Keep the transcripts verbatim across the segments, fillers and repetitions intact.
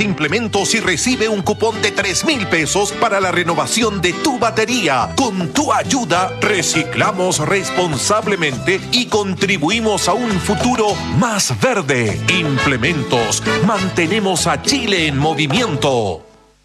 Implementos y recibe un cupón de tres mil pesos para la renovación de tu batería. Con tu ayuda, reciclamos responsablemente y contribuimos a un futuro más verde. Implementos. Mantenemos a Chile en movimiento.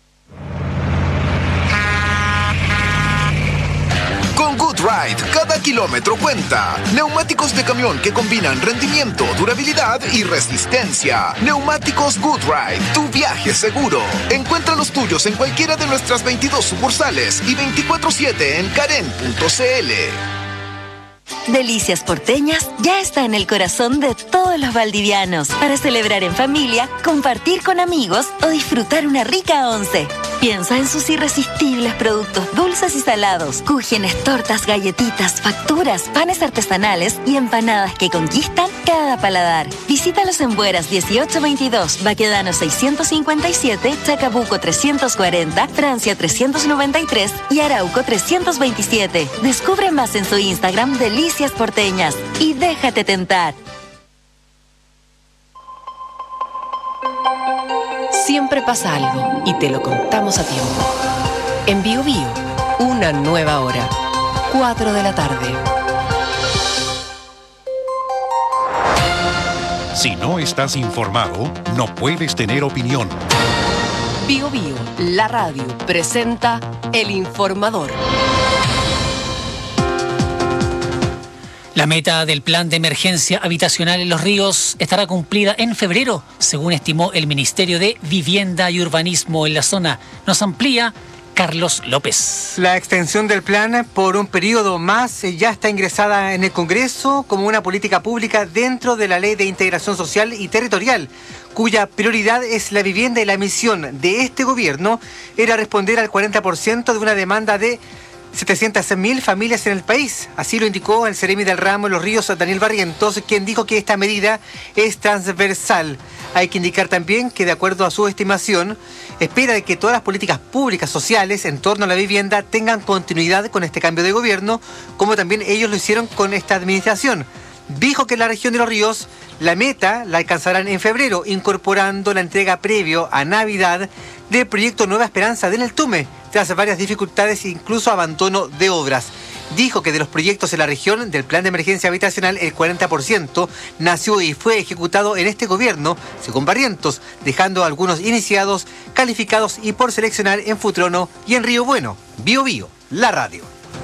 Con GoodRide, cada kilómetro cuenta. Neumáticos de camión que combinan rendimiento, durabilidad y resistencia. Neumáticos GoodRide, tu viaje seguro. Encuentra los tuyos en cualquiera de nuestras veintidós sucursales y veinticuatro siete en karen punto c l. Delicias Porteñas ya está en el corazón de todos los valdivianos para celebrar en familia, compartir con amigos o disfrutar una rica once. Piensa en sus irresistibles productos dulces y salados, cúgenes, tortas, galletitas, facturas, panes artesanales y empanadas que conquistan cada paladar. Visítalos en Bueras dieciocho veintidós, Baquedano seiscientos cincuenta y siete, Chacabuco trescientos cuarenta, Francia trescientos noventa y tres y Arauco trescientos veintisiete. Descubre más en su Instagram Delicias Porteñas y déjate tentar. Siempre pasa algo y te lo contamos a tiempo. En Bio Bio, una nueva hora. cuatro de la tarde. Si no estás informado, no puedes tener opinión. Bio Bio, la radio, presenta El Informador. La meta del plan de emergencia habitacional en Los Ríos estará cumplida en febrero, según estimó el Ministerio de Vivienda y Urbanismo en la zona. Nos amplía Carlos López. La extensión del plan por un periodo más ya está ingresada en el Congreso como una política pública dentro de la Ley de Integración Social y Territorial, cuya prioridad es la vivienda y la misión de este gobierno era responder al cuarenta por ciento de una demanda de setecientas mil familias en el país. Así lo indicó el Seremi del Ramo en Los Ríos, Daniel Barrientos, quien dijo que esta medida es transversal. Hay que indicar también que, de acuerdo a su estimación, espera de que todas las políticas públicas sociales en torno a la vivienda tengan continuidad con este cambio de gobierno, como también ellos lo hicieron con esta administración. Dijo que en la región de Los Ríos la meta la alcanzarán en febrero, incorporando la entrega previo a Navidad del proyecto Nueva Esperanza de Neltume, tras varias dificultades e incluso abandono de obras. Dijo que de los proyectos en la región del plan de emergencia habitacional, el cuarenta por ciento nació y fue ejecutado en este gobierno, según Barrientos, dejando algunos iniciados, calificados y por seleccionar en Futrono y en Río Bueno. Bio Bio, la radio.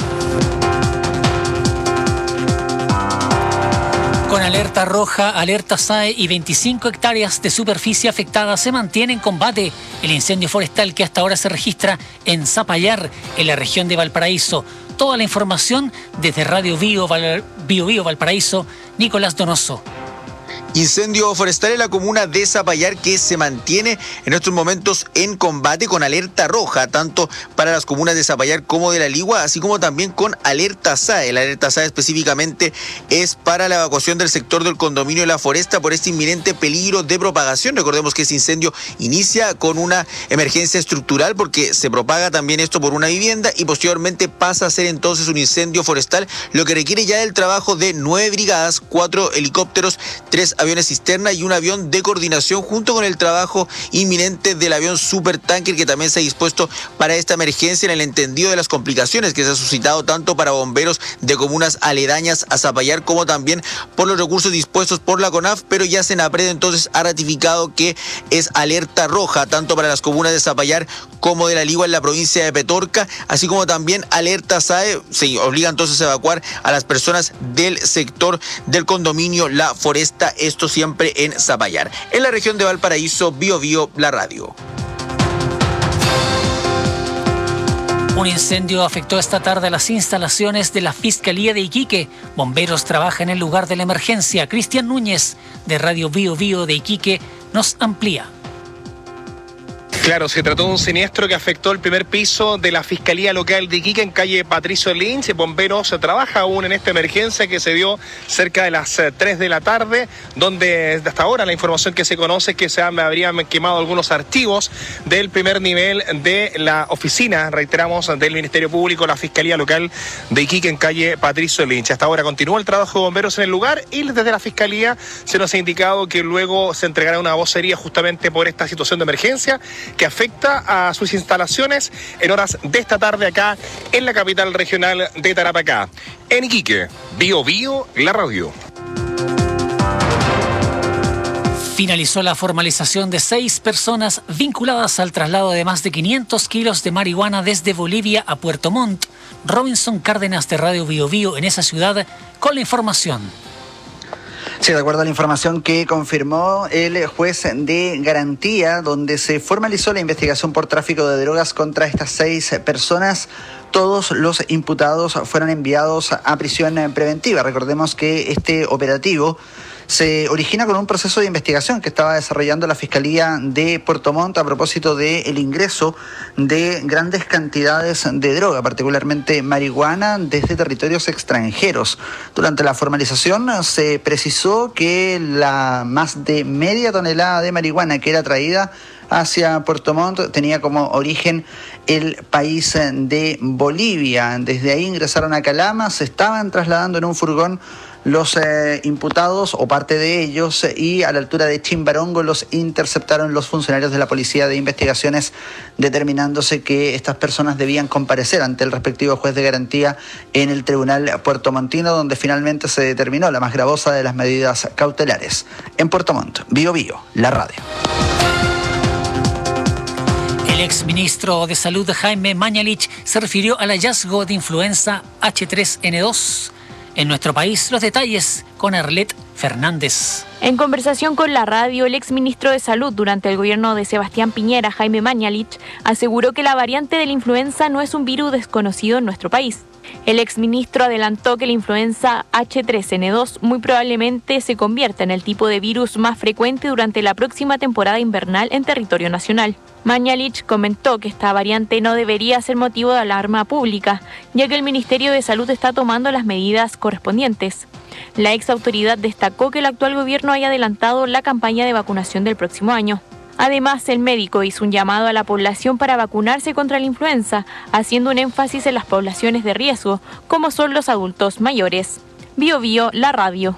Con alerta roja, alerta S A E y veinticinco hectáreas de superficie afectada, se mantiene en combate el incendio forestal que hasta ahora se registra en Zapallar, en la región de Valparaíso. Toda la información desde Radio Bio, Val, Bio, Bio Valparaíso, Nicolás Donoso. Incendio forestal en la comuna de Zapallar que se mantiene en estos momentos en combate con alerta roja, tanto para las comunas de Zapallar como de La Ligua, así como también con alerta S A E. La alerta S A E específicamente es para la evacuación del sector del condominio de La Foresta por este inminente peligro de propagación. Recordemos que ese incendio inicia con una emergencia estructural porque se propaga también esto por una vivienda y posteriormente pasa a ser entonces un incendio forestal, lo que requiere ya el trabajo de nueve brigadas, cuatro helicópteros, tres aviones cisterna y un avión de coordinación, junto con el trabajo inminente del avión supertanker que también se ha dispuesto para esta emergencia, en el entendido de las complicaciones que se ha suscitado tanto para bomberos de comunas aledañas a Zapallar como también por los recursos dispuestos por la CONAF, pero ya Senapred entonces ha ratificado que es alerta roja tanto para las comunas de Zapallar como de La Ligua en la provincia de Petorca, así como también alerta S A E. Se obliga entonces a evacuar a las personas del sector del condominio La Foresta, esto siempre en Zapallar. En la región de Valparaíso, Bio Bio, la radio. Un incendio afectó esta tarde las instalaciones de la Fiscalía de Iquique. Bomberos trabajan en el lugar de la emergencia. Cristian Núñez, de Radio Bio Bio de Iquique, nos amplía. Claro, se trató de un siniestro que afectó el primer piso de la Fiscalía Local de Iquique en calle Patricio Lynch. Bomberos trabaja aún en esta emergencia que se dio cerca de las tres de la tarde, donde hasta ahora la información que se conoce es que se habrían quemado algunos archivos del primer nivel de la oficina, reiteramos, del Ministerio Público, la Fiscalía Local de Iquique en calle Patricio Lynch. Hasta ahora continúa el trabajo de bomberos en el lugar y desde la Fiscalía se nos ha indicado que luego se entregará una vocería justamente por esta situación de emergencia que afecta a sus instalaciones en horas de esta tarde acá en la capital regional de Tarapacá. En Iquique, Bio Bio, la radio. Finalizó la formalización de seis personas vinculadas al traslado de más de quinientos kilos de marihuana desde Bolivia a Puerto Montt. Robinson Cárdenas de Radio Bio Bio en esa ciudad con la información. Sí, de acuerdo a la información que confirmó el juez de garantía, donde se formalizó la investigación por tráfico de drogas contra estas seis personas, todos los imputados fueron enviados a prisión preventiva. Recordemos que este operativo se origina con un proceso de investigación que estaba desarrollando la Fiscalía de Puerto Montt a propósito del ingreso de grandes cantidades de droga, particularmente marihuana, desde territorios extranjeros. Durante la formalización se precisó que la más de media tonelada de marihuana que era traída hacia Puerto Montt tenía como origen el país de Bolivia. Desde ahí ingresaron a Calama, se estaban trasladando en un furgón los eh, imputados o parte de ellos y a la altura de Chimbarongo los interceptaron los funcionarios de la Policía de Investigaciones, determinándose que estas personas debían comparecer ante el respectivo juez de garantía en el Tribunal puertomontino, donde finalmente se determinó la más gravosa de las medidas cautelares. En Puerto Montt, Bio Bio, la radio. El exministro de Salud Jaime Mañalich se refirió al hallazgo de influenza H tres N dos en nuestro país. Los detalles con Arlet Fernández. En conversación con la radio, el exministro de Salud durante el gobierno de Sebastián Piñera, Jaime Mañalich, aseguró que la variante de la influenza no es un virus desconocido en nuestro país. El exministro adelantó que la influenza H tres N dos muy probablemente se convierta en el tipo de virus más frecuente durante la próxima temporada invernal en territorio nacional. Mañalich comentó que esta variante no debería ser motivo de alarma pública, ya que el Ministerio de Salud está tomando las medidas correspondientes. La ex autoridad destacó que el actual gobierno haya adelantado la campaña de vacunación del próximo año. Además, el médico hizo un llamado a la población para vacunarse contra la influenza, haciendo un énfasis en las poblaciones de riesgo, como son los adultos mayores. Bio Bio, la radio.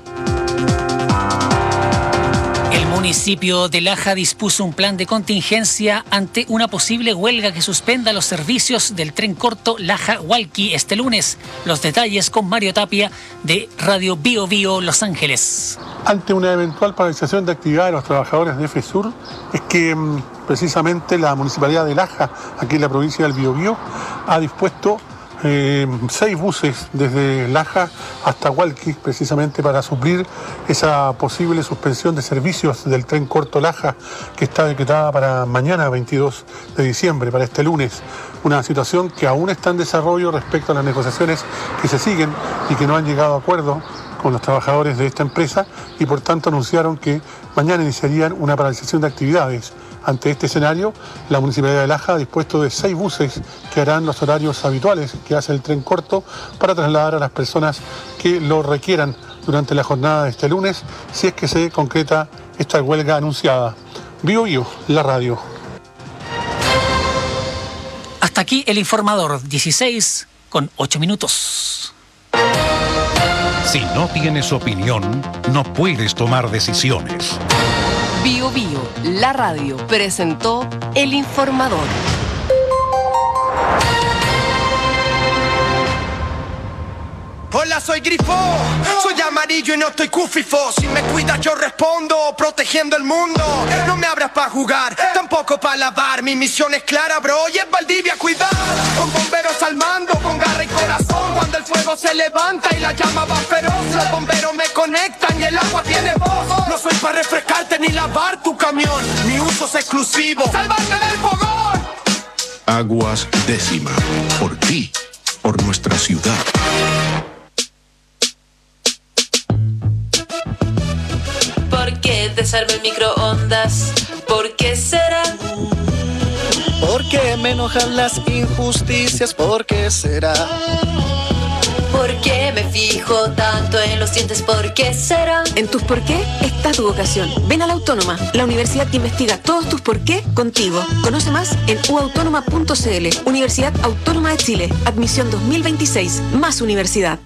El municipio de Laja dispuso un plan de contingencia ante una posible huelga que suspenda los servicios del tren corto Laja-Hualqui este lunes. Los detalles con Mario Tapia de Radio Bio Bio Los Ángeles. Ante una eventual paralización de actividad de los trabajadores de FESUR, es que precisamente la Municipalidad de Laja, aquí en la provincia del Biobío, ha dispuesto Eh, seis buses desde Laja hasta Hualqui, precisamente para suplir esa posible suspensión de servicios del tren corto Laja, que está decretada para mañana, veintidós de diciembre, para este lunes. Una situación que aún está en desarrollo respecto a las negociaciones que se siguen y que no han llegado a acuerdo con los trabajadores de esta empresa y por tanto anunciaron que mañana iniciarían una paralización de actividades. Ante este escenario, la Municipalidad de Laja ha dispuesto de seis buses que harán los horarios habituales que hace el tren corto para trasladar a las personas que lo requieran durante la jornada de este lunes, si es que se concreta esta huelga anunciada. Bio Bio, la radio. Hasta aquí el informador, dieciséis con ocho minutos. Si no tienes opinión, no puedes tomar decisiones. Bio Bio, la radio, presentó El Informador. Hola, soy Grifo, soy amarillo y no estoy cufifo. Si me cuidas yo respondo, protegiendo el mundo. No me abras pa' jugar, tampoco pa' lavar. Mi misión es clara, bro, y es Valdivia cuidar. Con bomberos al mando, con garra y corazón. Cuando el fuego se levanta y la llama va feroz, los bomberos me conectan y el agua tiene voz. No soy pa' refrescarte ni lavar tu camión, mi uso es exclusivo, ¡salvarte del fogón! Aguas Décima, por ti, por nuestra ciudad. ¿Por qué te salva el microondas? ¿Por qué será? qué me enojan las injusticias? ¿Por qué será? ¿Por qué me fijo tanto en los dientes? ¿Por qué será? En tus por qué está tu vocación. Ven a la Autónoma, la universidad que investiga todos tus por qué contigo. Conoce más en u autónoma punto c l. Universidad Autónoma de Chile. Admisión dos mil veintiséis. Más universidad.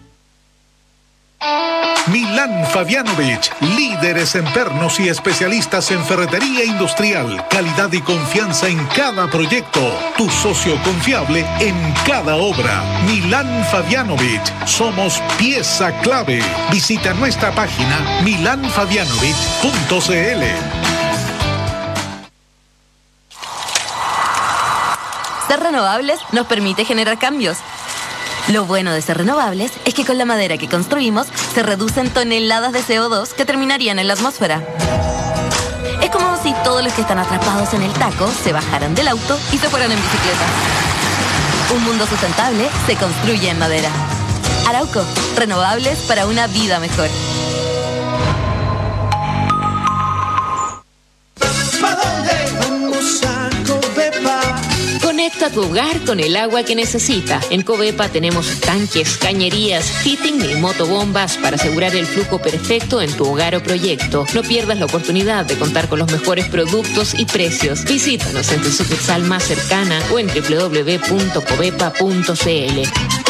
Milán Fabianovich, líderes en pernos y especialistas en ferretería industrial, calidad y confianza en cada proyecto, tu socio confiable en cada obra. Milán Fabianovich, somos pieza clave. Visita nuestra página milán fabianovich punto c l. Ser renovables nos permite generar cambios. Lo bueno de ser renovables es que con la madera que construimos se reducen toneladas de C O dos que terminarían en la atmósfera. Es como si todos los que están atrapados en el taco se bajaran del auto y se fueran en bicicleta. Un mundo sustentable se construye en madera. Arauco, renovables para una vida mejor. Conecta tu hogar con el agua que necesita. En Covepa tenemos tanques, cañerías, fitting y motobombas para asegurar el flujo perfecto en tu hogar o proyecto. No pierdas la oportunidad de contar con los mejores productos y precios. Visítanos en tu sucursal más cercana o en doble u doble u doble u punto covepa punto c l.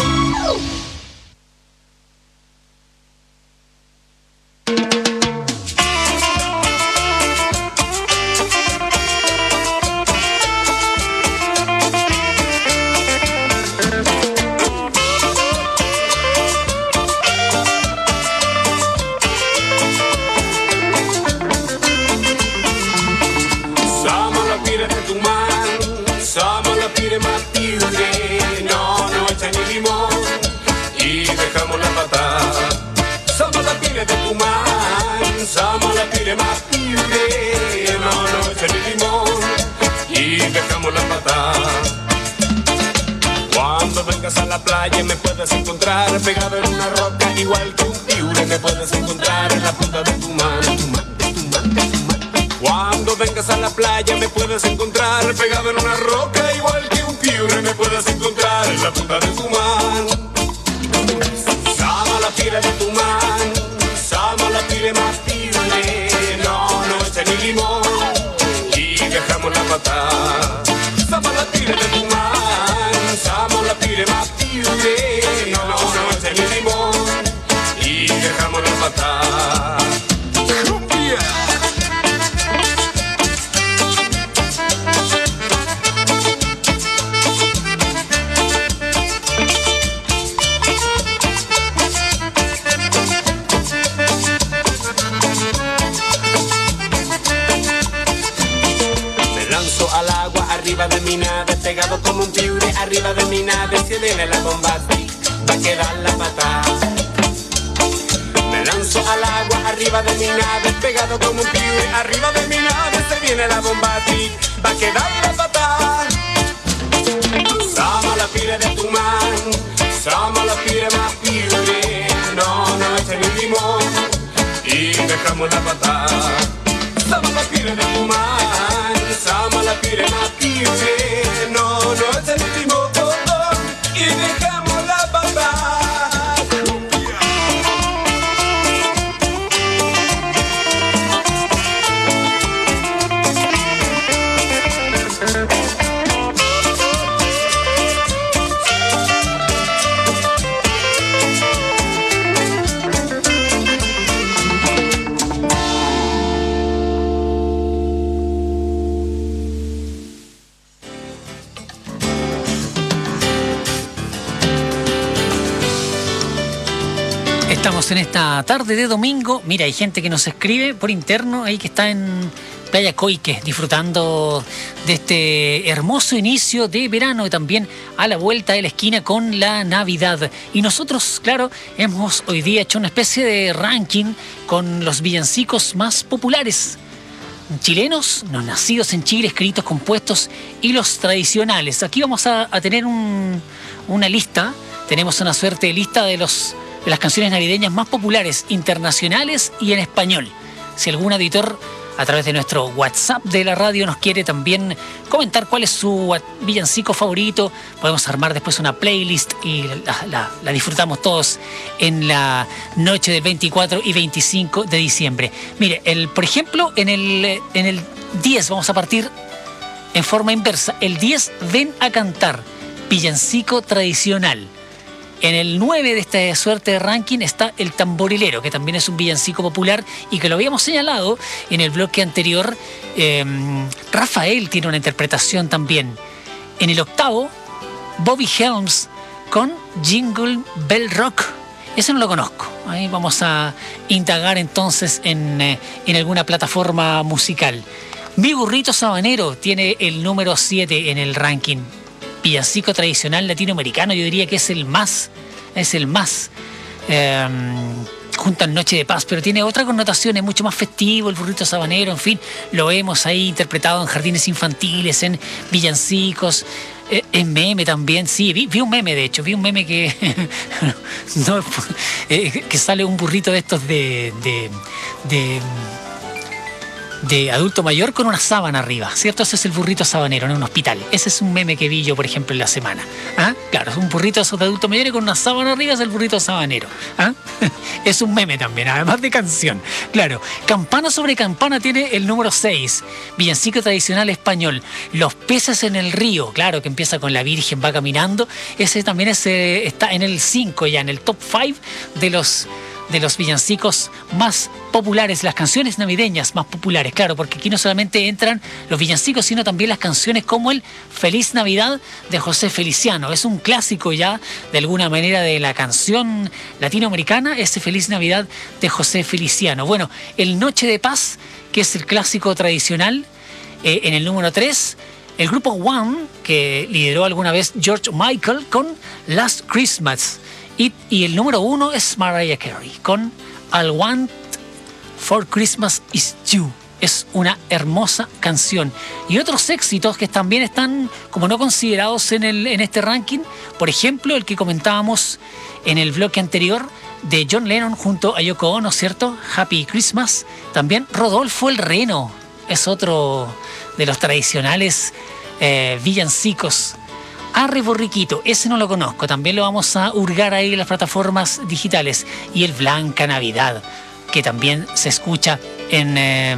Pegado en una roca igual que un piure, me puedes encontrar en la punta de tu mano. Cuando vengas a la playa me puedes encontrar pegado en una roca igual que un piure, me puedes encontrar en la punta de tu mano. Sama la pire de tu mano, sama la pire más piure, no, no echa ni limón y dejamos la patada. Sama la pire de tu mano, sama la pire más piure, no, no, no echa ni limón y dejamos la patada. Arriba de mi nave, pegado como un piure, arriba de mi nave, si viene la bomba, va a quedar la patada. Me lanzo al agua, arriba de mi nave, pegado como un piure, arriba de mi nave, se viene la bomba, va a quedar la patada. Sama la pire de tu mano, sama la pire más piure, no, no eche ni limón y dejamos la patada. Sama la pire de tu mano, sama la pire más piure, no, no es el último botón y dejamos la patada. Estamos en esta tarde de domingo. Mira, hay gente que nos escribe por interno ahí que está en Playa Coique, disfrutando de este hermoso inicio de verano y también a la vuelta de la esquina con la Navidad. Y nosotros, claro, hemos hoy día hecho una especie de ranking con los villancicos más populares chilenos, los nacidos en Chile, escritos, compuestos y los tradicionales. Aquí vamos a, a tener un, una lista. Tenemos una suerte de lista de los de las canciones navideñas más populares, internacionales y en español. Si algún editor a través de nuestro WhatsApp de la radio nos quiere también comentar cuál es su villancico favorito, podemos armar después una playlist y la, la, la disfrutamos todos en la noche del veinticuatro y veinticinco de diciembre. Mire, el, por ejemplo, en el, en el diez vamos a partir en forma inversa. El diez, Ven a cantar, villancico tradicional. En el nueve de esta suerte de ranking está El Tamborilero, que también es un villancico popular y que lo habíamos señalado en el bloque anterior. Eh, Rafael tiene una interpretación también. En el octavo, Bobby Helms con Jingle Bell Rock. Ese no lo conozco. Ahí vamos a indagar entonces en, eh, en alguna plataforma musical. Mi Burrito Sabanero tiene el número siete en el ranking. Villancico tradicional latinoamericano, yo diría que es el más, es el más, eh, junto a Noche de Paz, pero tiene otra connotación, es mucho más festivo, el burrito sabanero, en fin, lo vemos ahí interpretado en jardines infantiles, en villancicos, eh, en meme también, sí, vi, vi un meme de hecho, vi un meme que, no, eh, que sale un burrito de estos de... de, de de adulto mayor con una sábana arriba, ¿cierto? Ese es el burrito sabanero en un hospital. Ese es un meme que vi yo, por ejemplo, en la semana. ¿Ah? Claro, es un burrito de adulto mayor y con una sábana arriba es el burrito sabanero. ¿Ah? Es un meme también, además de canción. Claro, Campana sobre Campana tiene el número seis, villancico tradicional español. Los peces en el río, claro, que empieza con la Virgen, va caminando. Ese también es, eh, está en el cinco ya, en el top cinco de los... de los villancicos más populares, las canciones navideñas más populares, claro, porque aquí no solamente entran los villancicos, sino también las canciones como el Feliz Navidad de José Feliciano. Es un clásico ya, de alguna manera, de la canción latinoamericana, ese Feliz Navidad de José Feliciano. Bueno, el Noche de Paz, que es el clásico tradicional, eh, en el número tres, el grupo One, que lideró alguna vez George Michael con Last Christmas. Y, y el número uno es Mariah Carey con All I Want for Christmas is You. Es una hermosa canción. Y otros éxitos que también están como no considerados en, el, en este ranking. Por ejemplo, el que comentábamos en el bloque anterior de John Lennon junto a Yoko Ono, ¿cierto? Happy Christmas. También Rodolfo el Reno es otro de los tradicionales eh, villancicos. Arre Borriquito, ese no lo conozco, también lo vamos a hurgar ahí en las plataformas digitales. Y el Blanca Navidad, que también se escucha en, eh,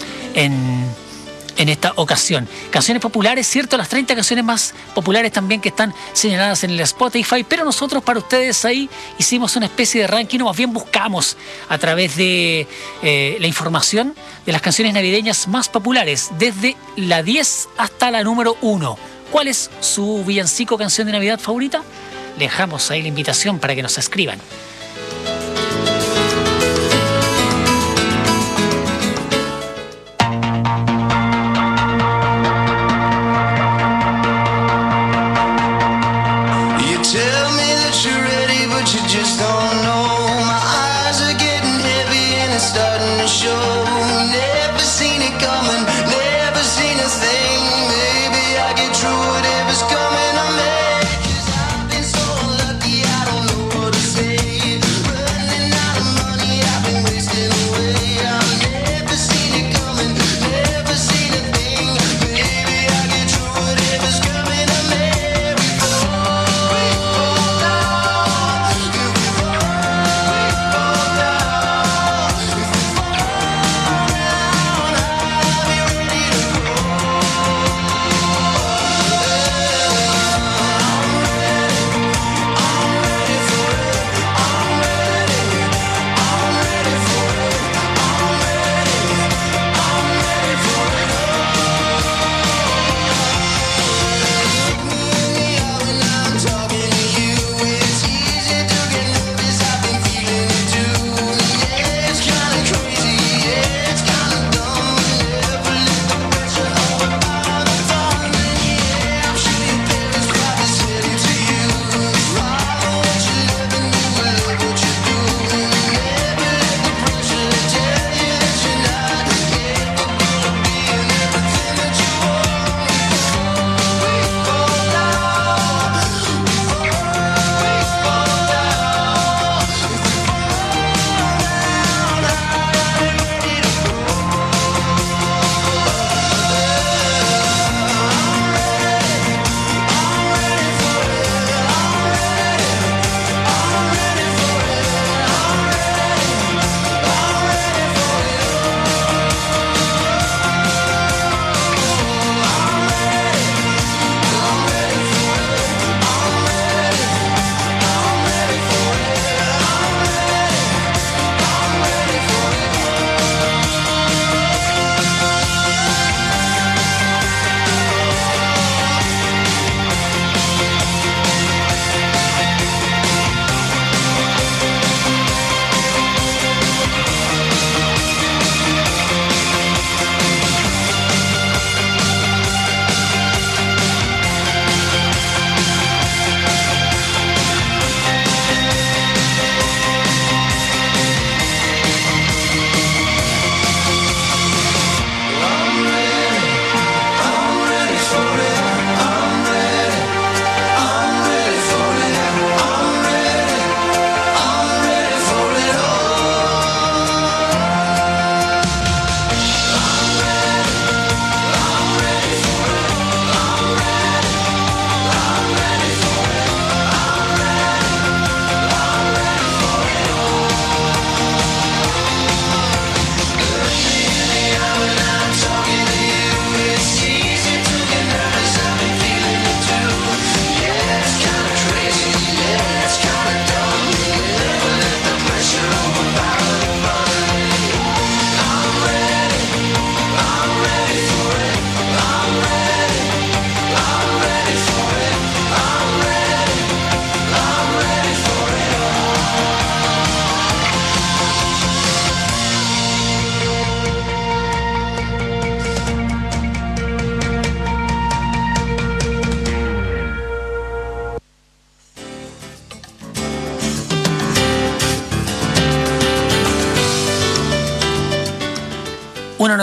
en, en esta ocasión. Canciones populares, cierto, las treinta canciones más populares también que están señaladas en el Spotify, pero nosotros para ustedes ahí hicimos una especie de ranking, o más bien buscamos a través de eh, la información de las canciones navideñas más populares, desde la diez hasta la número uno. ¿Cuál es su villancico, canción de Navidad favorita? Le dejamos ahí la invitación para que nos escriban. Say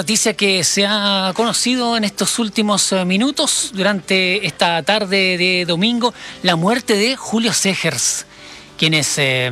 noticia que se ha conocido en estos últimos minutos, durante esta tarde de domingo, la muerte de Julio Segers, quienes eh,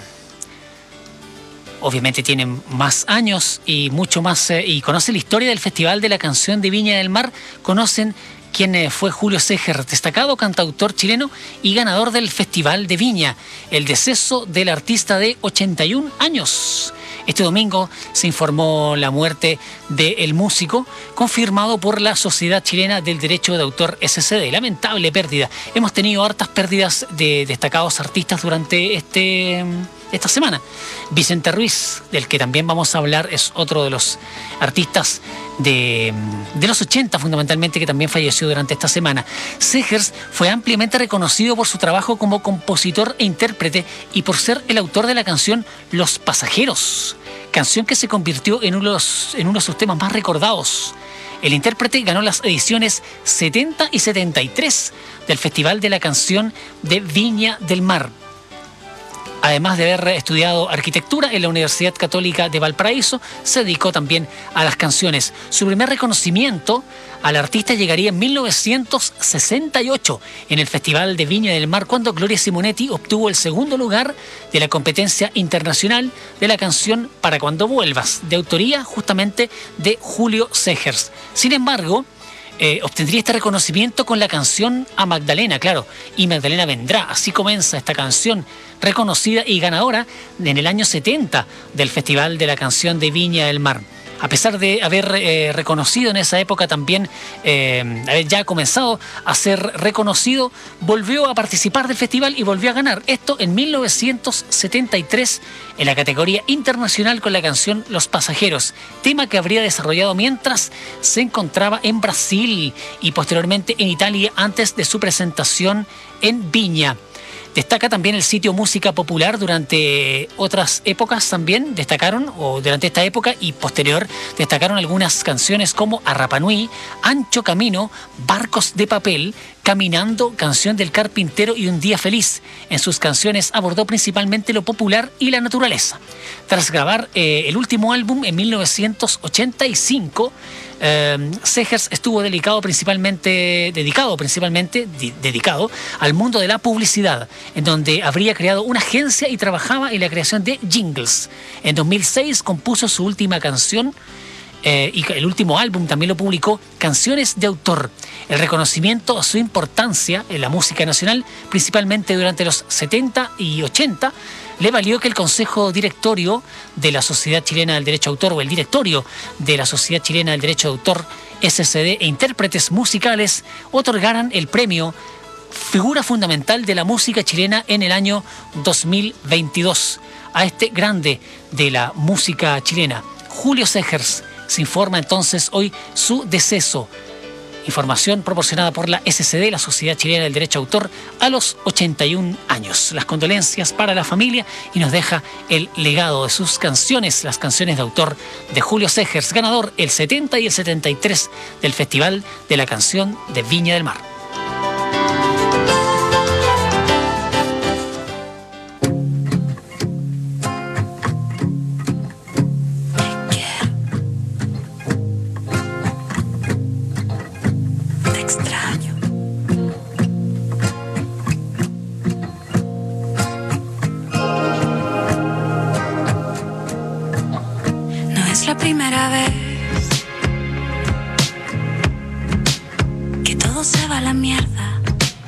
obviamente tienen más años y mucho más, eh, y conocen la historia del Festival de la Canción de Viña del Mar, conocen quién fue Julio Segers, destacado cantautor chileno y ganador del Festival de Viña, el deceso del artista de ochenta y un años. Este domingo se informó la muerte del músico, confirmado por la Sociedad Chilena del Derecho de Autor S C D. Lamentable pérdida. Hemos tenido hartas pérdidas de destacados artistas durante este, esta semana. Vicente Ruiz, del que también vamos a hablar, es otro de los artistas de, de los ochenta, fundamentalmente, que también falleció durante esta semana. Segers fue ampliamente reconocido por su trabajo como compositor e intérprete y por ser el autor de la canción Los Pasajeros, canción que se convirtió en uno de, los, en uno de sus temas más recordados. El intérprete ganó las ediciones setenta y setenta y tres del Festival de la Canción de Viña del Mar. Además de haber estudiado arquitectura en la Universidad Católica de Valparaíso, se dedicó también a las canciones. Su primer reconocimiento al artista llegaría en mil novecientos sesenta y ocho en el Festival de Viña del Mar, cuando Gloria Simonetti obtuvo el segundo lugar de la competencia internacional de la canción Para Cuando Vuelvas, de autoría justamente de Julio Segers. Sin embargo, Eh, obtendría este reconocimiento con la canción A Magdalena, claro, y Magdalena vendrá. Así comienza esta canción, reconocida y ganadora en el año setenta del Festival de la Canción de Viña del Mar. A pesar de haber eh, reconocido en esa época también, eh, haber ya comenzado a ser reconocido, volvió a participar del festival y volvió a ganar. Esto en mil novecientos setenta y tres en la categoría internacional con la canción Los Pasajeros, tema que habría desarrollado mientras se encontraba en Brasil y posteriormente en Italia antes de su presentación en Viña. Destaca también el sitio Música Popular. Durante otras épocas también destacaron, o durante esta época y posterior, destacaron algunas canciones como Arrapanui, Ancho Camino, Barcos de Papel, Caminando, Canción del Carpintero y Un Día Feliz. En sus canciones abordó principalmente lo popular y la naturaleza. Tras grabar eh, el último álbum en mil novecientos ochenta y cinco, eh, Segers estuvo dedicado principalmente, dedicado principalmente, di, dedicado al mundo de la publicidad, en donde habría creado una agencia y trabajaba en la creación de jingles. En dos mil seis compuso su última canción, Eh, y el último álbum también lo publicó, Canciones de Autor. El reconocimiento a su importancia en la música nacional, principalmente durante los setenta y ochenta, le valió que el Consejo Directorio de la Sociedad Chilena del Derecho de Autor, o el Directorio de la Sociedad Chilena del Derecho de Autor, S C D, e intérpretes musicales otorgaran el premio Figura Fundamental de la Música Chilena en el año dos mil veintidós a este grande de la música chilena, Julio Segers. Se informa entonces hoy su deceso. Información proporcionada por la S C D, la Sociedad Chilena del Derecho de Autor, a los ochenta y un años. Las condolencias para la familia, y nos deja el legado de sus canciones, las canciones de autor de Julio Segers, ganador el setenta y el setenta y tres del Festival de la Canción de Viña del Mar. Primera vez que todo se va a la mierda.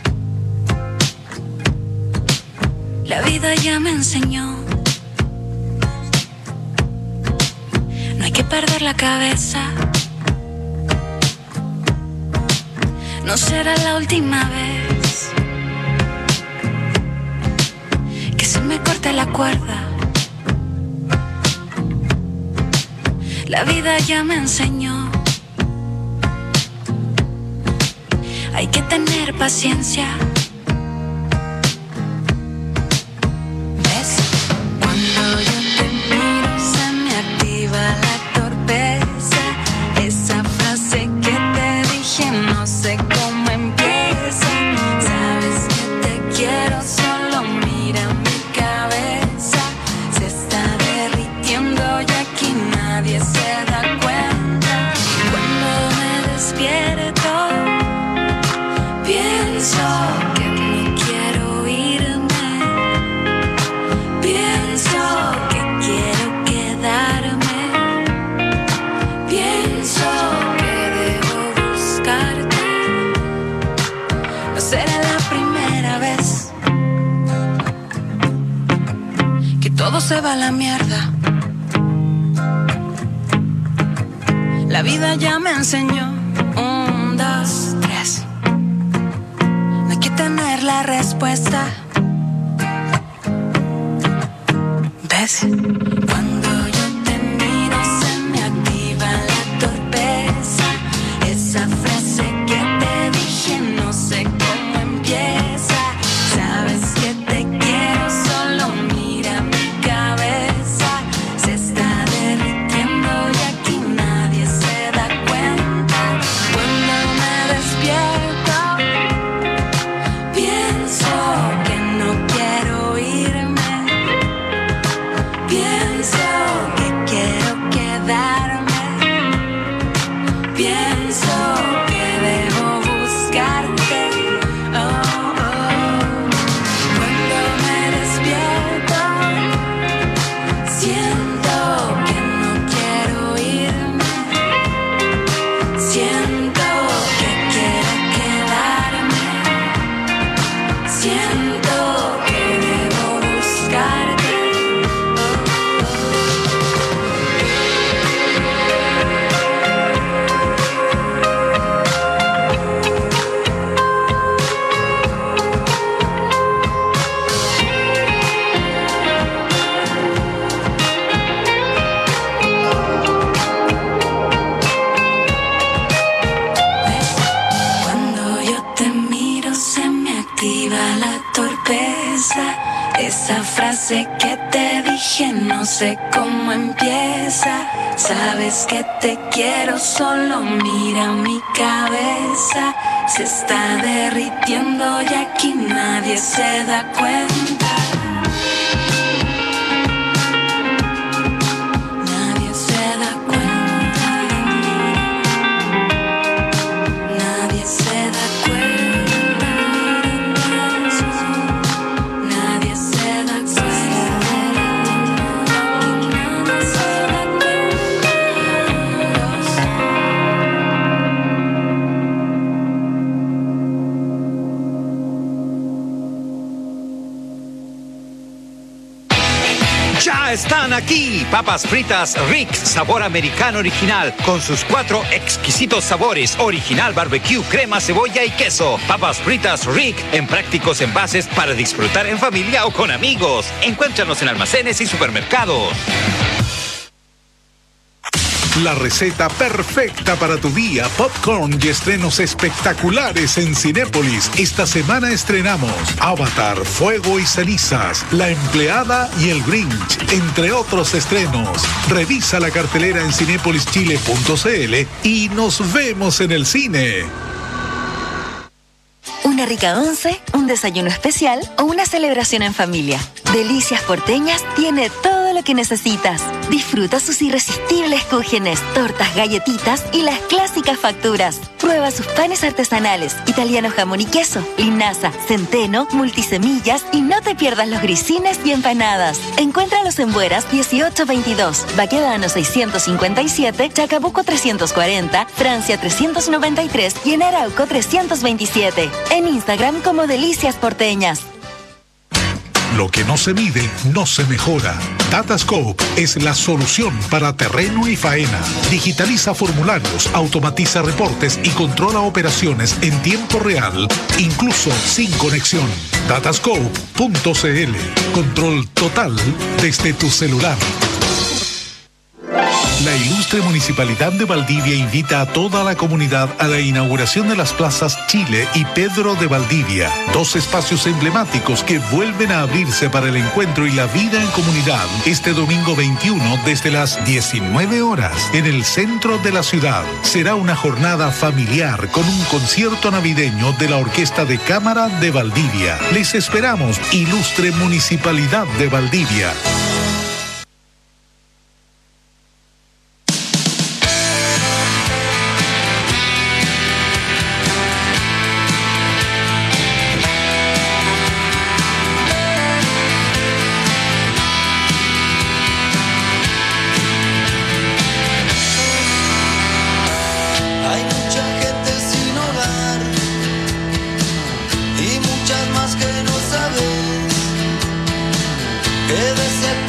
La vida ya me enseñó, no hay que perder la cabeza. No será la última vez que se me corte la cuerda. La vida ya me enseñó, hay que tener paciencia. ¿Ves? Cuando yo te miro se me activa la torpeza. Esa frase que te dije no sé cómo empieza. Sabes que te quiero, solo mira mi cabeza. Se está derritiendo y aquí nadie se da cuenta. se va a la mierda. La vida ya me enseñó. Un, dos, tres. No hay que tener la respuesta. ¿Ves? Cuando yo te miro se me activa la torpeza. Esa frase que te dije no sé cómo empieza. Sabes que te quiero, solo mira mi cabeza. Se está derritiendo y aquí nadie se da cuenta. Cuando me despierto pienso que no quiero irme. Pienso que quiero quedarme. Pienso que debo buscarte. Oh, oh. Cuando me despierto siento que no quiero irme. Siento que quiero quedarme. Siento que debo buscarte. Cuando yo te miro se me activa la torpeza. Esa frase que te dije no sé cómo empieza. Sabes que te quiero, solo mira mi cabeza. Se está derritiendo y aquí nadie se da cuenta. Nadie se da cuenta. Nadie se da cuenta. Nadie se da cuenta. Nadie se da Ya están aquí, papas fritas Rick, sabor americano original, con sus cuatro exquisitos sabores, original barbecue, crema, cebolla y queso. Papas fritas Rick, en prácticos envases para disfrutar en familia o con amigos. Encuéntranos en almacenes y supermercados. La receta perfecta para tu día, popcorn y estrenos espectaculares en Cinépolis. Esta semana estrenamos Avatar, Fuego y Cenizas, La Empleada y El Grinch, entre otros estrenos. Revisa la cartelera en cinépolis chile punto c l y nos vemos en el cine. Una rica once, un desayuno especial o una celebración en familia. Delicias Porteñas tiene todo lo que necesitas. Disfruta sus irresistibles cúgenes, tortas, galletitas y las clásicas facturas. Prueba sus panes artesanales, italiano jamón y queso, linaza, centeno, multisemillas y no te pierdas los grisines y empanadas. Encuéntralos en Bueras dieciocho veintidós, Baquedano seiscientos cincuenta y siete, Chacabuco trescientos cuarenta, Francia trescientos noventa y tres y en Arauco trescientos veintisiete. En Instagram como Delicias Porteñas. Lo que no se mide, no se mejora. Datascope es la solución para terreno y faena. Digitaliza formularios, automatiza reportes y controla operaciones en tiempo real, incluso sin conexión. datascope punto c l. Control total desde tu celular. La ilustre Municipalidad de Valdivia invita a toda la comunidad a la inauguración de las plazas Chile y Pedro de Valdivia, dos espacios emblemáticos que vuelven a abrirse para el encuentro y la vida en comunidad este domingo veintiuno desde las diecinueve horas en el centro de la ciudad. Será una jornada familiar con un concierto navideño de la Orquesta de Cámara de Valdivia. Les esperamos, ilustre Municipalidad de Valdivia. Que de ser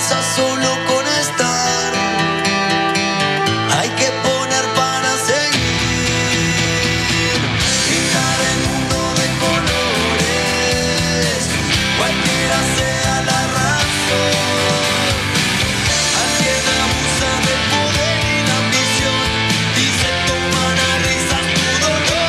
alcanza solo con estar. Hay que poner para seguir. Pintar el mundo de colores, cualquiera sea la razón. Al quien abusa del poder y la ambición y se toman a risas tu dolor.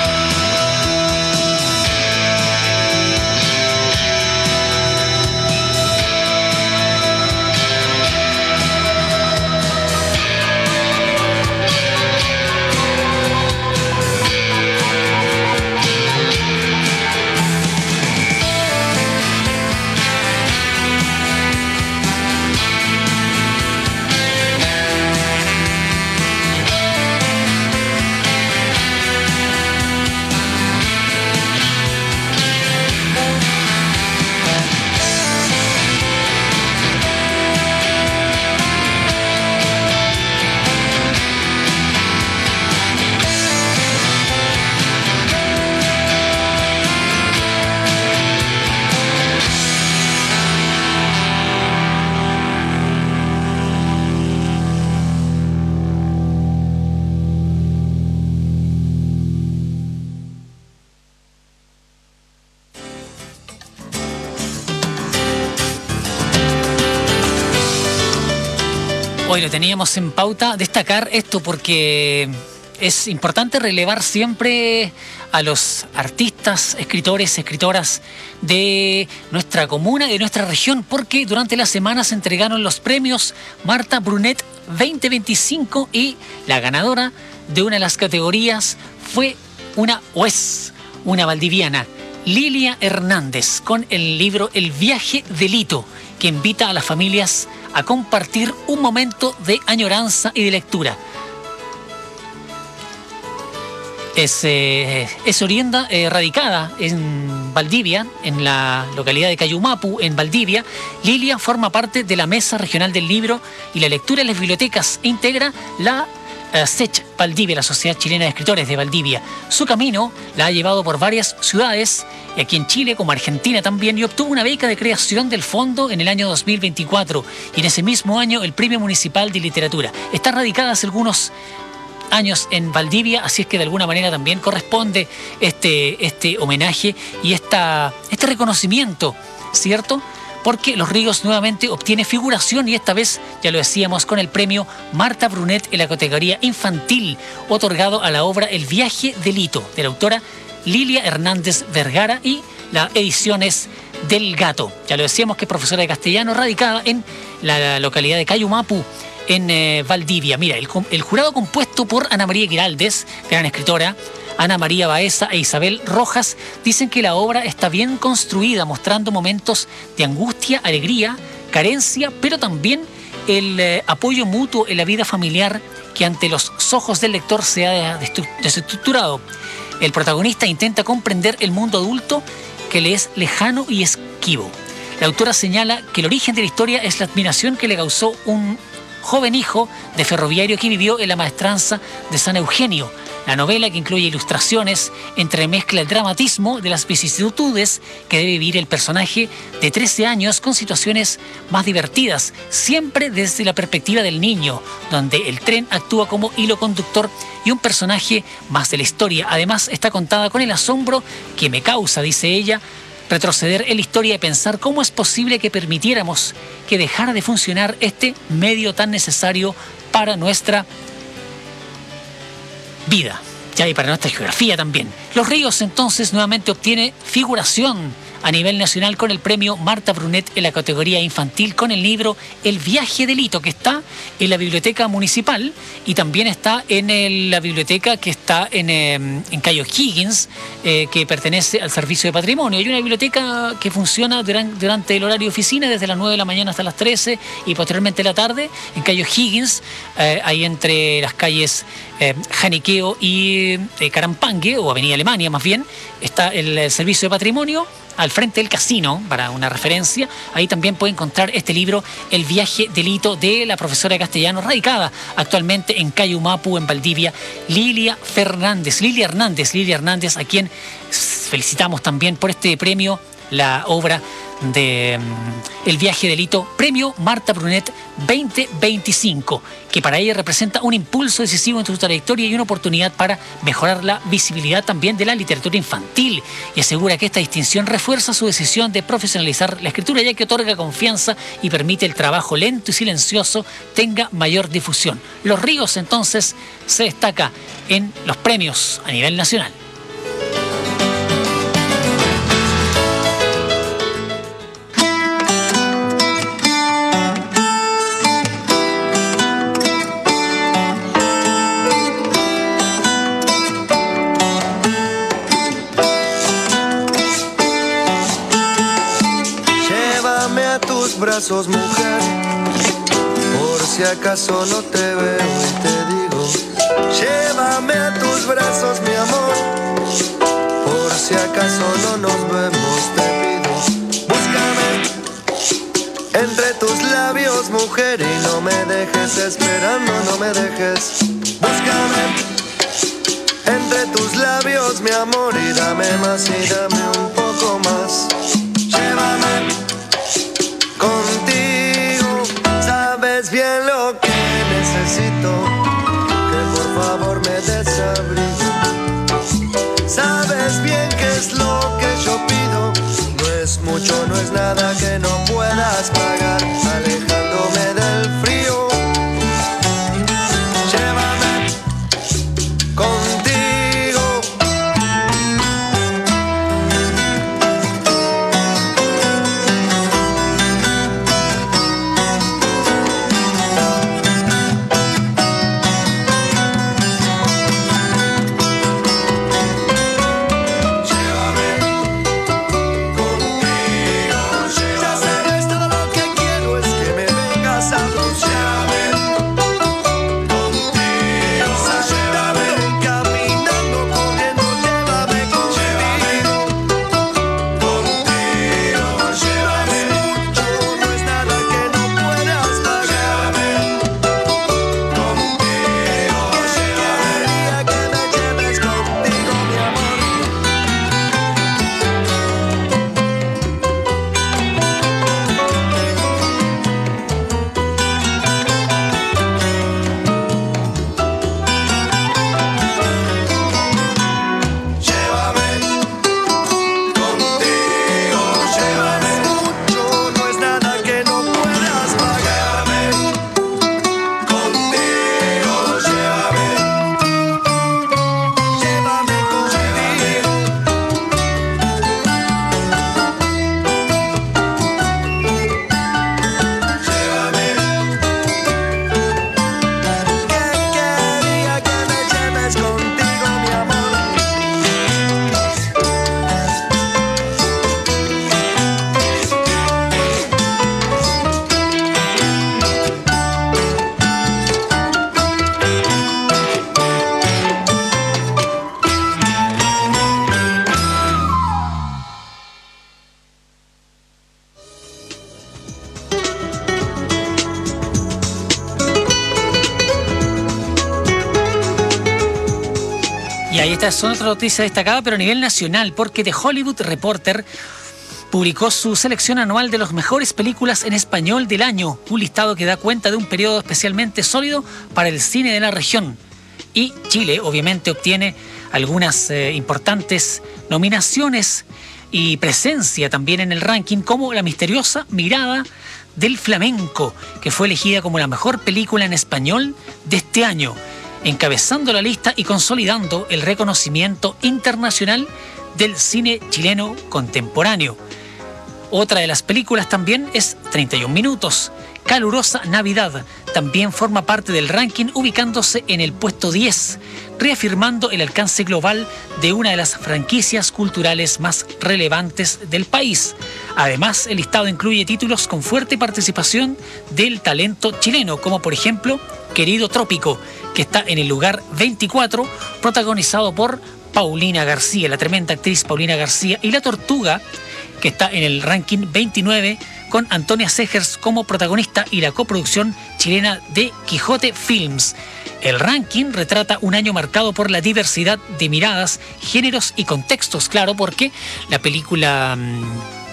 Hoy lo teníamos en pauta, destacar esto porque es importante relevar siempre a los artistas, escritores, escritoras de nuestra comuna y de nuestra región, porque durante la semana se entregaron los premios Marta Brunet veinte veinticinco y la ganadora de una de las categorías fue una o es una valdiviana, Lilia Hernández, con el libro El viaje del hito, que invita a las familias a compartir un momento de añoranza y de lectura. Es, eh, es oriunda, eh, radicada en Valdivia, en la localidad de Cayumapu, en Valdivia. Lilia forma parte de la Mesa Regional del Libro y la Lectura en las Bibliotecas e integra la eh, S E C Valdivia, la Sociedad Chilena de Escritores de Valdivia. Su camino la ha llevado por varias ciudades, y aquí en Chile como Argentina también, y obtuvo una beca de creación del fondo en el año dos mil veinticuatro y en ese mismo año el Premio Municipal de Literatura. Está radicada hace algunos años en Valdivia, así es que de alguna manera también corresponde este, este homenaje y esta, este reconocimiento, ¿cierto? Porque Los Ríos nuevamente obtiene figuración y esta vez, ya lo decíamos, con el premio Marta Brunet en la categoría infantil, otorgado a la obra El viaje del hito, de la autora Lilia Hernández Vergara, y la edición es del Gato. Ya lo decíamos, que es profesora de castellano radicada en la localidad de Cayumapu, en eh, Valdivia. Mira, el, el jurado compuesto por Ana María Giraldes, gran escritora, Ana María Baeza e Isabel Rojas, dicen que la obra está bien construida, mostrando momentos de angustia, alegría, carencia, pero también el eh, apoyo mutuo en la vida familiar que ante los ojos del lector se ha desestructurado. El protagonista intenta comprender el mundo adulto que le es lejano y esquivo. La autora señala que el origen de la historia es la admiración que le causó un joven hijo de ferroviario que vivió en la maestranza de San Eugenio. La novela, que incluye ilustraciones, entremezcla el dramatismo de las vicisitudes que debe vivir el personaje de trece años con situaciones más divertidas, siempre desde la perspectiva del niño, donde el tren actúa como hilo conductor y un personaje más de la historia. Además, está contada con el asombro que me causa, dice ella, retroceder en la historia y pensar cómo es posible que permitiéramos que dejara de funcionar este medio tan necesario para nuestra vida, ya, y para nuestra geografía también. Los Ríos entonces nuevamente obtiene figuración a nivel nacional con el premio Marta Brunet en la categoría infantil con el libro El viaje del hito, que está en la biblioteca municipal y también está en el, la biblioteca que está en, eh, en Cayo Higgins, eh, que pertenece al Servicio de Patrimonio. Hay una biblioteca que funciona durante, durante el horario de oficina desde las nueve de la mañana hasta las trece y posteriormente la tarde en Cayo Higgins, eh, ahí entre las calles eh, Janiqueo y eh, Carampangue, o Avenida Alemania más bien, está el, el Servicio de Patrimonio al frente del casino, para una referencia. Ahí también puede encontrar este libro, El viaje del hito, de la profesora de castellano radicada actualmente en Cayumapu, en Valdivia, Lilia Fernández, Lilia Hernández, Lilia Hernández, a quien felicitamos también por este premio la obra de um, El viaje del hito, Premio Marta Brunet veinte veinticinco, que para ella representa un impulso decisivo en su trayectoria y una oportunidad para mejorar la visibilidad también de la literatura infantil, y asegura que esta distinción refuerza su decisión de profesionalizar la escritura, ya que otorga confianza y permite el trabajo lento y silencioso tenga mayor difusión. Los Ríos entonces se destaca en los premios a nivel nacional. Brazos, mujer, por si acaso no te veo y te digo, llévame a tus brazos, mi amor, por si acaso no nos vemos, te pido, búscame entre tus labios, mujer, y no me dejes esperando, no me dejes, búscame entre tus labios, mi amor, y dame más y dame un poco más, llévame contigo, sabes bien lo que necesito, que por favor me des abrigo. Sabes bien qué es lo que yo pido, no es mucho, no es nada que no puedas pagar, alejándome del frío. Llévame contigo. Estas son otra noticia destacada, pero a nivel nacional, porque The Hollywood Reporter publicó su selección anual de las mejores películas en español del año, un listado que da cuenta de un periodo especialmente sólido para el cine de la región. Y Chile, obviamente, obtiene algunas eh, importantes nominaciones y presencia también en el ranking, como La misteriosa mirada del flamenco, que fue elegida como la mejor película en español de este año, encabezando la lista y consolidando el reconocimiento internacional del cine chileno contemporáneo. Otra de las películas también es treinta y un minutos, Calurosa Navidad. También forma parte del ranking, ubicándose en el puesto diez, reafirmando el alcance global de una de las franquicias culturales más relevantes del país. Además, el listado incluye títulos con fuerte participación del talento chileno, como por ejemplo Querido Trópico, que está en el lugar veinticuatro, protagonizado por Paulina García, la tremenda actriz Paulina García, y La Tortuga, que está en el ranking veintinueve, con Antonia Segers como protagonista y la coproducción chilena de Quijote Films. El ranking retrata un año marcado por la diversidad de miradas, géneros y contextos, claro, porque la película mmm,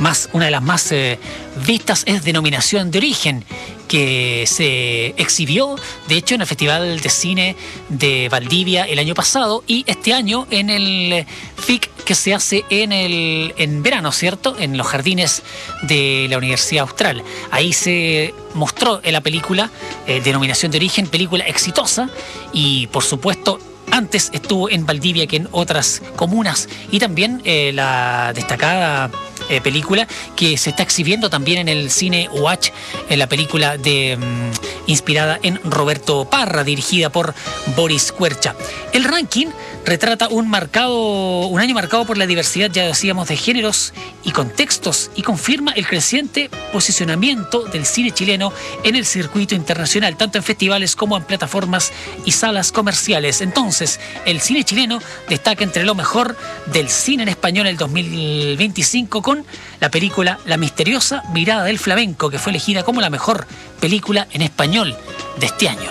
más, una de las más eh, vistas es Denominación de Origen, que se exhibió, de hecho, en el Festival de Cine de Valdivia el año pasado y este año en el F I C que se hace en el en verano, ¿cierto? En los jardines de la Universidad Austral. Ahí se mostró en la película eh, Denominación de Origen, película exitosa y, por supuesto, antes estuvo en Valdivia que en otras comunas y también eh, la destacada eh, película que se está exhibiendo también en el cine U H, en la película de um, inspirada en Roberto Parra, dirigida por Boris Kuercha. El ranking retrata un marcado un año marcado por la diversidad, ya decíamos, de géneros y contextos y confirma el creciente posicionamiento del cine chileno en el circuito internacional, tanto en festivales como en plataformas y salas comerciales. Entonces, el cine chileno destaca entre lo mejor del cine en español el dos mil veinticinco con la película La misteriosa mirada del flamenco, que fue elegida como la mejor película en español de este año.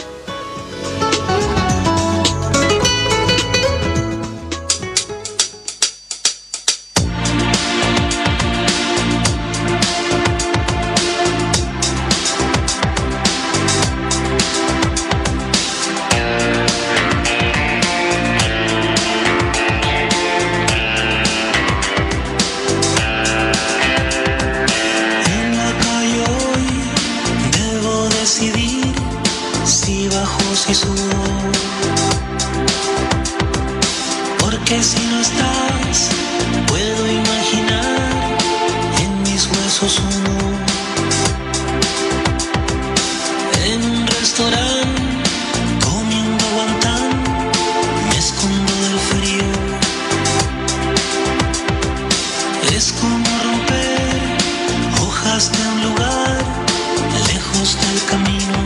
y sudor. Porque si no estás, puedo imaginar en mis huesos uno. En un restaurante, comiendo guantán, me escondo del frío. Es como romper hojas de un lugar lejos del camino.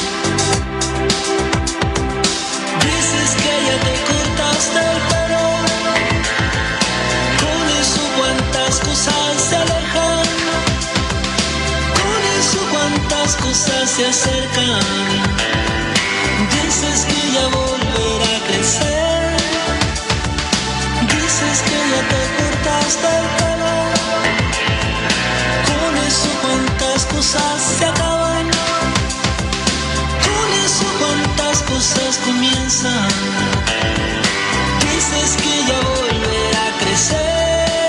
Dices que ya te cortaste el pelo, con eso cuántas cosas se alejan, con eso cuántas cosas se acercan. Dices que ya volverá a crecer, dices que ya te cortaste el pelo, con eso cuántas cosas se acaban, con eso cuántas cosas comienzan. Dices que ya volverá a crecer.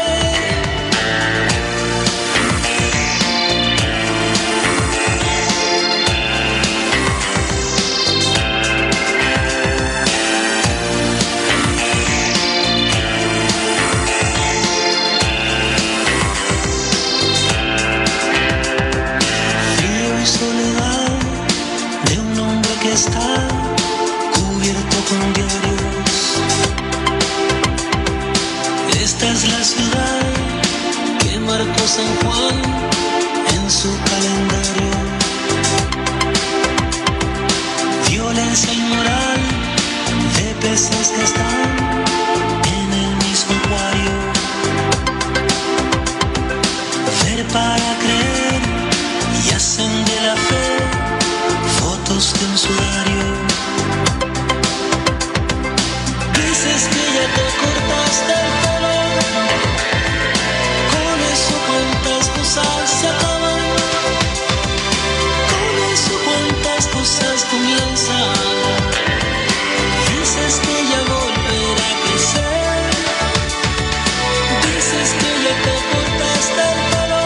Soledad de un hombre que está cubierto con diarios. Esta es la ciudad que marcó San Juan en su calendario. Violencia inmoral de peces que están en el mismo acuario. Ver para creer y hacen de la fe fotos de un sudario. Dices que ya te cortaste el pelo, con eso cuántas cosas se acaban, con eso cuántas cosas comienzan. Dices que ya volverá a crecer, dices que ya te cortaste el pelo,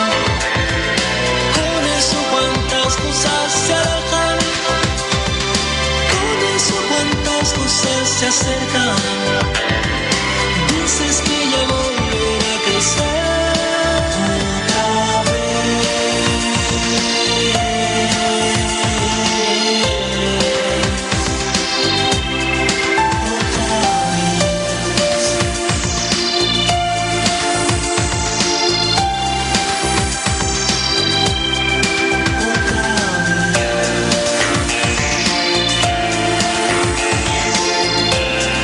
con eso cuántas cosas se alejan, con eso cuántas cosas se acercan. Dices que ya volverá a crecer otra vez. Otra vez.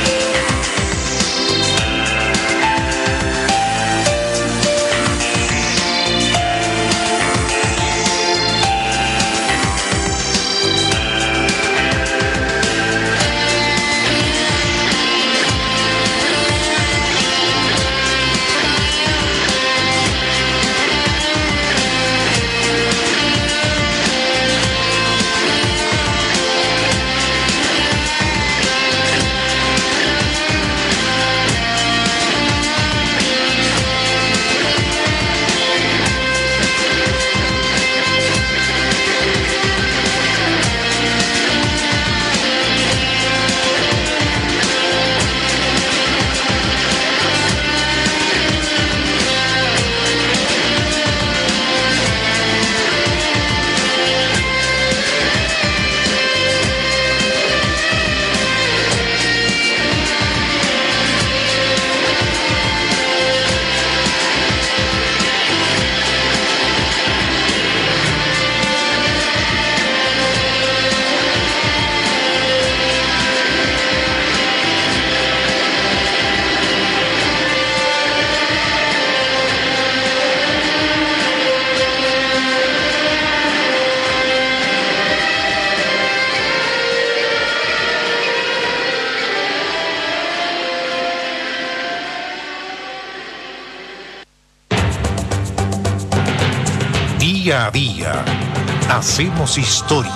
Día a día hacemos historia.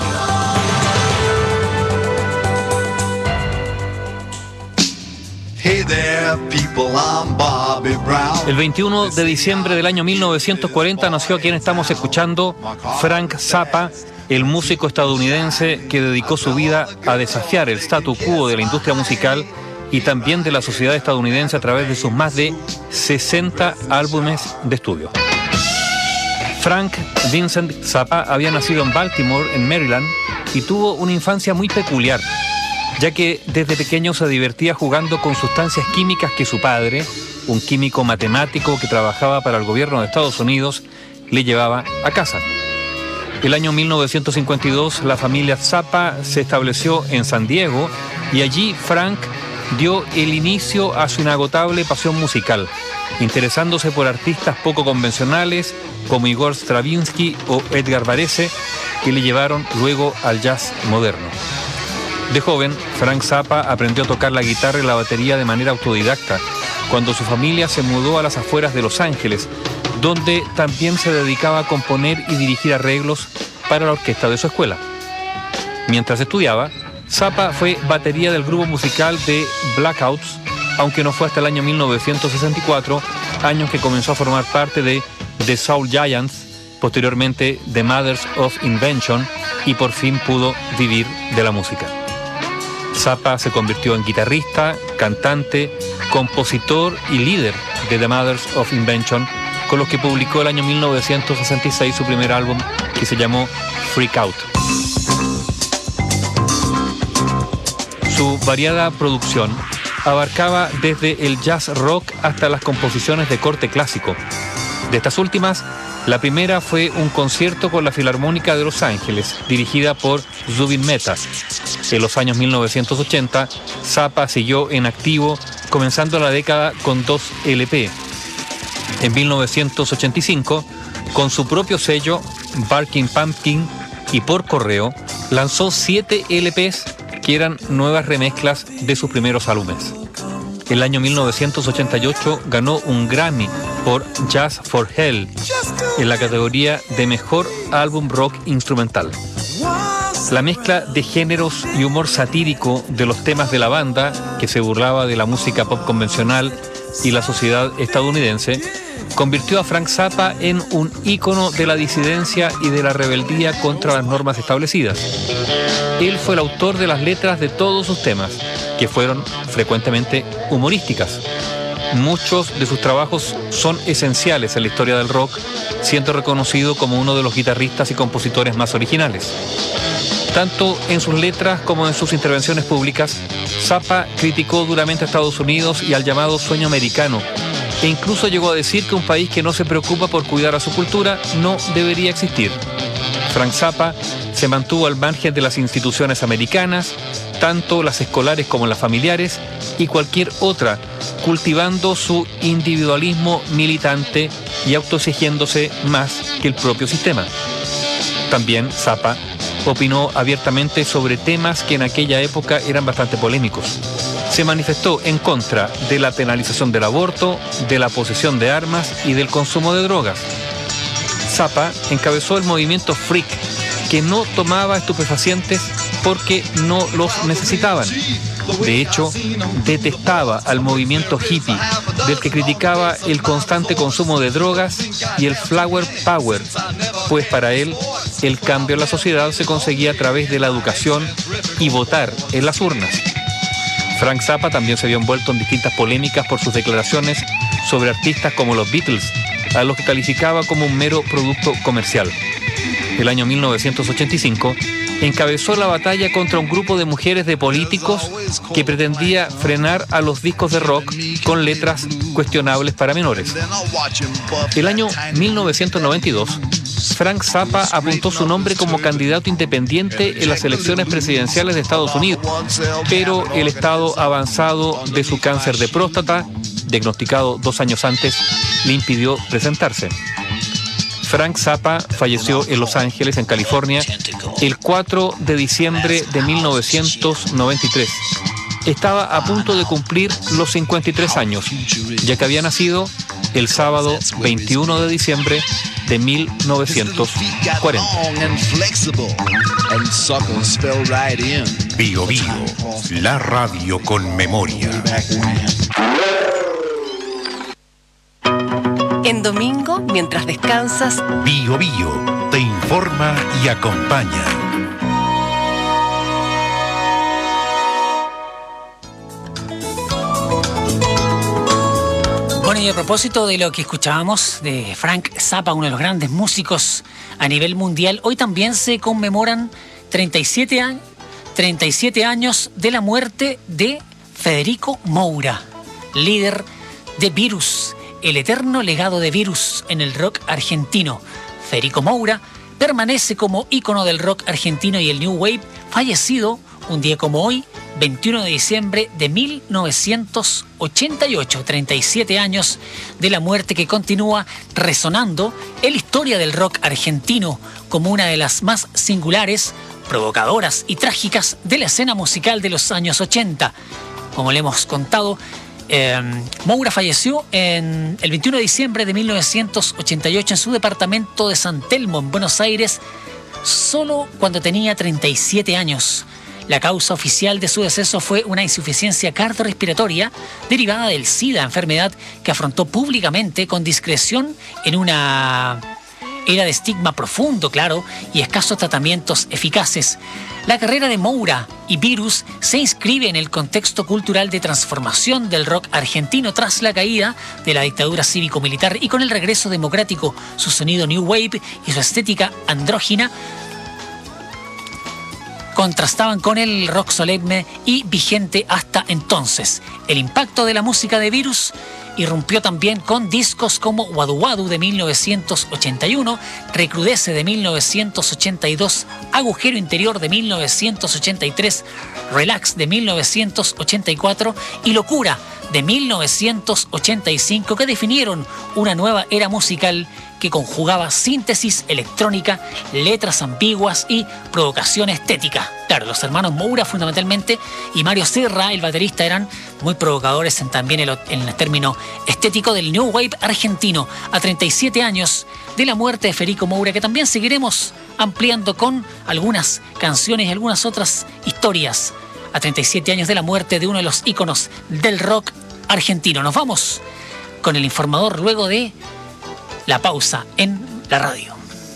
Hey there, people, I'm Bobby Brown. El veintiuno de diciembre del año mil novecientos cuarenta nació a quien estamos escuchando, Frank Zappa, el músico estadounidense que dedicó su vida a desafiar el statu quo de la industria musical y también de la sociedad estadounidense a través de sus más de sesenta álbumes de estudio. Frank Vincent Zappa había nacido en Baltimore, en Maryland, y tuvo una infancia muy peculiar, ya que desde pequeño se divertía jugando con sustancias químicas que su padre, un químico matemático que trabajaba para el gobierno de Estados Unidos, le llevaba a casa. El año mil novecientos cincuenta y dos, la familia Zappa se estableció en San Diego y allí Frank dio el inicio a su inagotable pasión musical, interesándose por artistas poco convencionales como Igor Stravinsky o Edgar Varese, que le llevaron luego al jazz moderno. De joven, Frank Zappa aprendió a tocar la guitarra y la batería de manera autodidacta, cuando su familia se mudó a las afueras de Los Ángeles, donde también se dedicaba a componer y dirigir arreglos para la orquesta de su escuela. Mientras estudiaba, Zappa fue batería del grupo musical de Blackouts, aunque no fue hasta el año mil novecientos sesenta y cuatro, año en que comenzó a formar parte de The Soul Giants, posteriormente The Mothers of Invention, y por fin pudo vivir de la música. Zappa se convirtió en guitarrista, cantante, compositor y líder de The Mothers of Invention, con los que publicó el año mil novecientos sesenta y seis su primer álbum, que se llamó Freak Out. Su variada producción abarcaba desde el jazz rock hasta las composiciones de corte clásico. De estas últimas, la primera fue un concierto con la Filarmónica de Los Ángeles, dirigida por Zubin Mehta. En los años mil novecientos ochenta, Zappa siguió en activo, comenzando la década con dos L P. En mil novecientos ochenta y cinco, con su propio sello, Barking Pumpkin, y por correo, lanzó siete L Pes que eran nuevas remezclas de sus primeros álbumes. El año mil novecientos ochenta y ocho ganó un Grammy por Jazz for Hell en la categoría de Mejor Álbum Rock Instrumental. La mezcla de géneros y humor satírico de los temas de la banda, que se burlaba de la música pop convencional y la sociedad estadounidense, convirtió a Frank Zappa en un ícono de la disidencia y de la rebeldía contra las normas establecidas. Él fue el autor de las letras de todos sus temas, que fueron frecuentemente humorísticas. Muchos de sus trabajos son esenciales en la historia del rock, siendo reconocido como uno de los guitarristas y compositores más originales. Tanto en sus letras como en sus intervenciones públicas, Zappa criticó duramente a Estados Unidos y al llamado sueño americano, e incluso llegó a decir que un país que no se preocupa por cuidar a su cultura no debería existir. Frank Zappa se mantuvo al margen de las instituciones americanas, tanto las escolares como las familiares, y cualquier otra, cultivando su individualismo militante y autoexigiéndose más que el propio sistema. También Zappa opinó abiertamente sobre temas que en aquella época eran bastante polémicos. Se manifestó en contra de la penalización del aborto, de la posesión de armas y del consumo de drogas. Zappa encabezó el movimiento Freak, que no tomaba estupefacientes porque no los necesitaban. De hecho, detestaba al movimiento hippie, del que criticaba el constante consumo de drogas y el flower power, pues para él el cambio en la sociedad se conseguía a través de la educación y votar en las urnas. Frank Zappa también se vio envuelto en distintas polémicas por sus declaraciones sobre artistas como los Beatles, a los que calificaba como un mero producto comercial. El año mil novecientos ochenta y cinco encabezó la batalla contra un grupo de mujeres de políticos que pretendía frenar a los discos de rock con letras cuestionables para menores. El año mil novecientos noventa y dos, Frank Zappa apuntó su nombre como candidato independiente en las elecciones presidenciales de Estados Unidos, pero el estado avanzado de su cáncer de próstata, diagnosticado dos años antes, le impidió presentarse. Frank Zappa falleció en Los Ángeles, en California, el cuatro de diciembre de mil novecientos noventa y tres. Estaba a punto de cumplir los cincuenta y tres años, ya que había nacido el sábado veintiuno de diciembre de mil novecientos cuarenta. Bio Bio, la radio con memoria. En domingo, mientras descansas, Bio Bio te informa y acompaña. Bueno, y a propósito de lo que escuchábamos de Frank Zappa, uno de los grandes músicos a nivel mundial, hoy también se conmemoran treinta y siete años de la muerte de Federico Moura, líder de Virus, el eterno legado de Virus en el rock argentino. Federico Moura permanece como ícono del rock argentino y el New Wave, fallecido un día como hoy, veintiuno de diciembre de mil novecientos ochenta y ocho, treinta y siete años de la muerte que continúa resonando en la historia del rock argentino como una de las más singulares, provocadoras y trágicas de la escena musical de los años ochenta. Como le hemos contado, eh, Moura falleció en el veintiuno de diciembre de mil novecientos ochenta y ocho en su departamento de San Telmo, en Buenos Aires, solo cuando tenía treinta y siete años. La causa oficial de su deceso fue una insuficiencia cardiorrespiratoria derivada del SIDA, enfermedad que afrontó públicamente con discreción en una era de estigma profundo, claro, y escasos tratamientos eficaces. La carrera de Moura y Virus se inscribe en el contexto cultural de transformación del rock argentino tras la caída de la dictadura cívico-militar y con el regreso democrático. Su sonido New Wave y su estética andrógina contrastaban con el rock solemne y vigente hasta entonces. El impacto de la música de Virus irrumpió también con discos como Wadu Wadu de mil novecientos ochenta y uno, Recrudece de mil novecientos ochenta y dos, Agujero Interior de mil novecientos ochenta y tres, Relax de mil novecientos ochenta y cuatro y Locura de mil novecientos ochenta y cinco, que definieron una nueva era musical que conjugaba síntesis electrónica, letras ambiguas y provocación estética. Claro, los hermanos Moura fundamentalmente y Mario Serra, el baterista, eran muy provocadores en también el, en el término estético del New Wave argentino. A treinta y siete años de la muerte de Federico Moura, que también seguiremos ampliando con algunas canciones y algunas otras historias. A treinta y siete años de la muerte de uno de los íconos del rock argentino. Nos vamos con el informador luego de la pausa en la radio.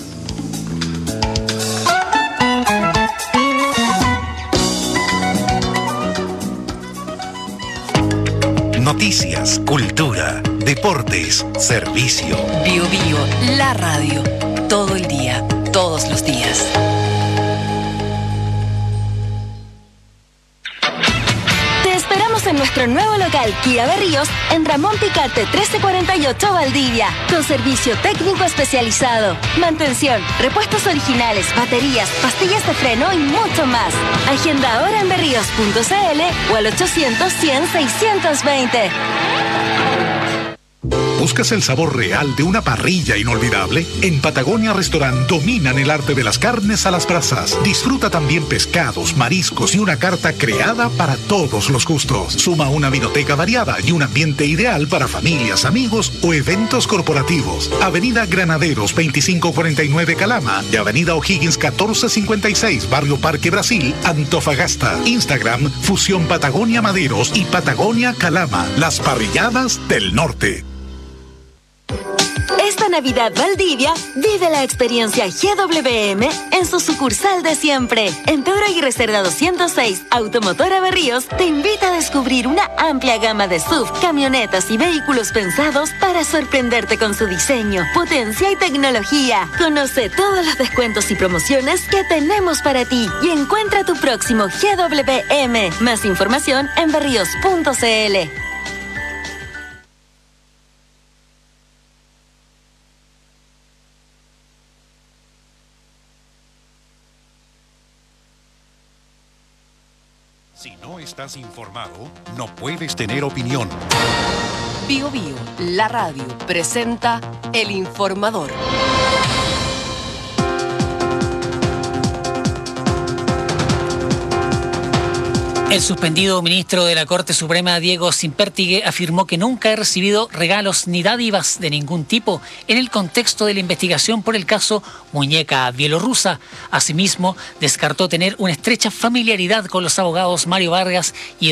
Noticias, cultura, deportes, servicio. Bio Bio, la radio. Todo el día, todos los días. En nuestro nuevo local Kia Berríos, en Ramón Picarte trece cuarenta y ocho Valdivia, con servicio técnico especializado, mantención, repuestos originales, baterías, pastillas de freno y mucho más. Agenda ahora en berríos punto cl o al ochocientos cien seiscientos veinte. ¿Buscas el sabor real de una parrilla inolvidable? En Patagonia Restaurant dominan el arte de las carnes a las brasas. Disfruta también pescados, mariscos y una carta creada para todos los gustos. Suma una vinoteca variada y un ambiente ideal para familias, amigos o eventos corporativos. Avenida Granaderos veinticinco cuarenta y nueve Calama y Avenida O'Higgins catorce cincuenta y seis Barrio Parque Brasil, Antofagasta. Instagram Fusión Patagonia Maderos y Patagonia Calama, las parrilladas del norte. Esta Navidad Valdivia, vive la experiencia G W M en su sucursal de siempre. En Pedro Aguirre Cerda doscientos seis, Automotora Berríos te invita a descubrir una amplia gama de S U V, camionetas y vehículos pensados para sorprenderte con su diseño, potencia y tecnología. Conoce todos los descuentos y promociones que tenemos para ti y encuentra tu próximo G W M. Más información en berríos punto cl. Si no estás informado, no puedes tener opinión. Bio Bio, la radio, presenta El Informador. El suspendido ministro de la Corte Suprema, Diego Sempértigue, afirmó que nunca ha recibido regalos ni dádivas de ningún tipo en el contexto de la investigación por el caso Muñeca Bielorrusa. Asimismo, descartó tener una estrecha familiaridad con los abogados Mario Vargas y